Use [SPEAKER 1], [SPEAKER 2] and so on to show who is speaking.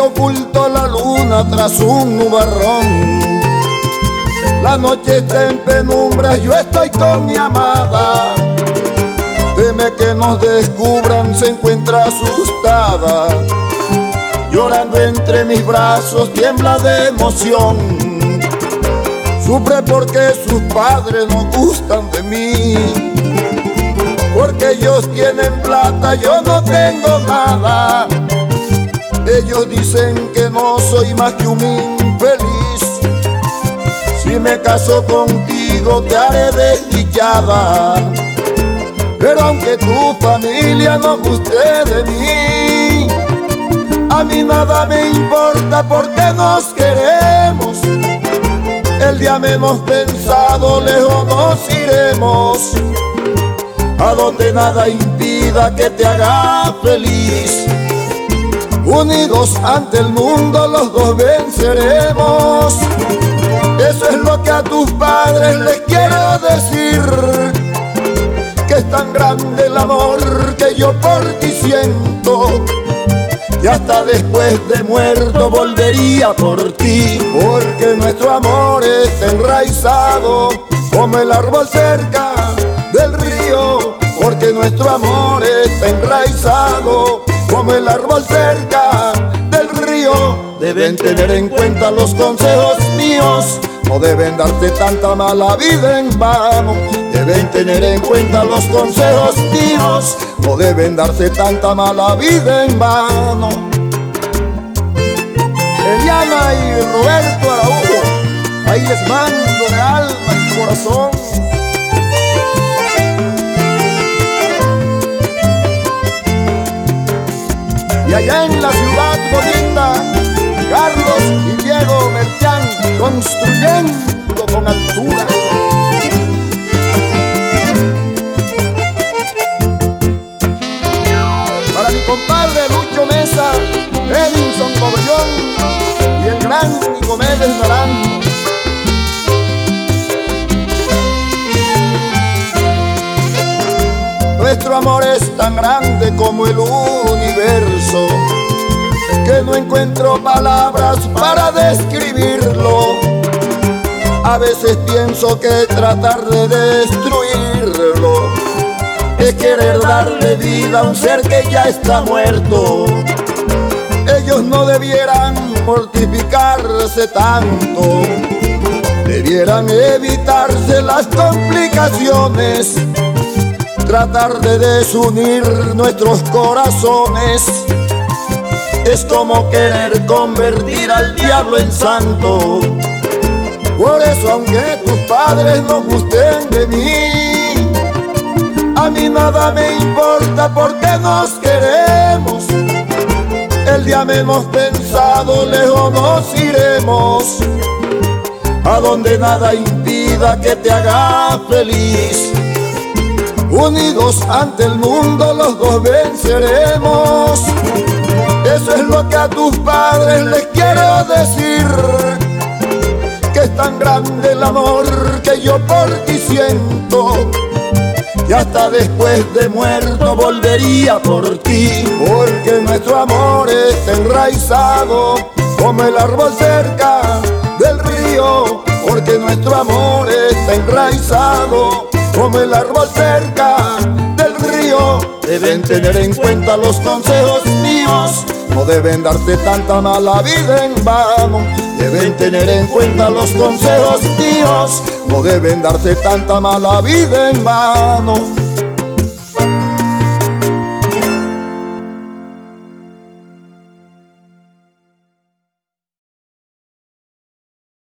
[SPEAKER 1] oculto la luna tras un nubarrón. La noche está en penumbra, yo estoy con mi amada. Teme que nos descubran, se encuentra asustada. Llorando entre mis brazos, tiembla de emoción. Sufre porque sus padres no gustan de mí. Porque ellos tienen plata, yo no tengo nada. Ellos dicen que no soy más que un infeliz. Si me caso contigo te haré desdichada. Pero aunque tu familia no guste de mí, a mí nada me importa porque nos queremos. El día menos pensado lejos nos iremos, a donde nada impida que te haga feliz. Unidos ante el mundo los dos venceremos. Eso es lo que a tus padres les quiero decir, que es tan grande el amor que yo por ti siento, y hasta después de muerto volvería por ti. Porque nuestro amor está enraizado como el árbol cerca del río. Porque nuestro amor está enraizado como el árbol cerca del río. Deben tener en cuenta los consejos míos, no deben darte tanta mala vida en vano. Deben tener en cuenta los consejos míos, no deben darse tanta mala vida en vano. Eliana y Roberto Araujo, ahí les mando de alma y corazón. Y allá en la ciudad bonita, Carlos y Diego Merchán, construyendo con altura. Para mi compadre Lucho Mesa, Edinson Cobellón y el gran Nicomedes Naranjo. Nuestro amor es tan grande como el universo, que no encuentro palabras para describirlo. A veces pienso que tratar de destruirlo es querer darle vida a un ser que ya está muerto. Ellos no debieran mortificarse tanto, debieran evitarse las complicaciones. Tratar de desunir nuestros corazones es como querer convertir al diablo en santo. Por eso, aunque tus padres no gusten de mí, a mí nada me importa porque nos queremos. El día menos pensado lejos nos iremos, a donde nada impida que te haga feliz. Unidos ante el mundo los dos venceremos. Eso es lo que a tus padres les quiero decir, que es tan grande el amor que yo por ti siento, y hasta después de muerto volvería por ti. Porque nuestro amor está enraizado como el árbol cerca del río. Porque nuestro amor está enraizado como el árbol cerca del río. Deben tener en cuenta los consejos míos, no deben darte tanta mala vida en vano. Deben tener en cuenta los consejos míos, no deben darte tanta mala vida en vano.